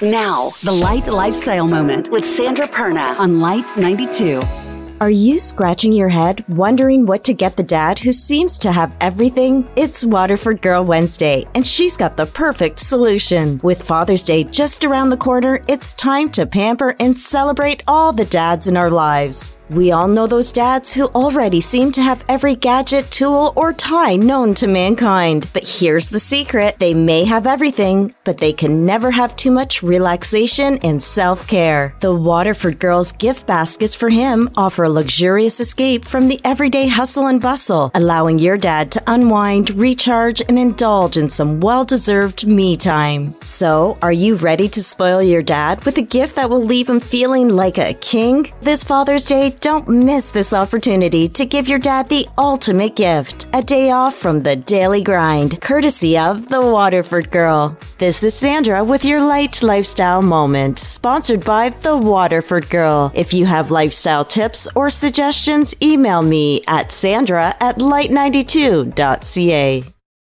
Now, the Light Lifestyle Moment with Sandra Perna on Light 92. Are you scratching your head, wondering what to get the dad who seems to have everything? It's Waterford Girl Wednesday, and she's got the perfect solution. With Father's Day just around the corner, it's time to pamper and celebrate all the dads in our lives. We all know those dads who already seem to have every gadget, tool, or tie known to mankind. But here's the secret. They may have everything, but they can never have too much relaxation and self-care. The Waterford Girls gift baskets for him offer a luxurious escape from the everyday hustle and bustle, allowing your dad to unwind, recharge, and indulge in some well-deserved me time. So, are you ready to spoil your dad with a gift that will leave him feeling like a king? This Father's Day, don't miss this opportunity to give your dad the ultimate gift, a day off from the daily grind, courtesy of the Waterford Girl. This is Sandra with your Light Lifestyle Moment, sponsored by the Waterford Girl. If you have lifestyle tips or suggestions, email me at sandra@light92.ca.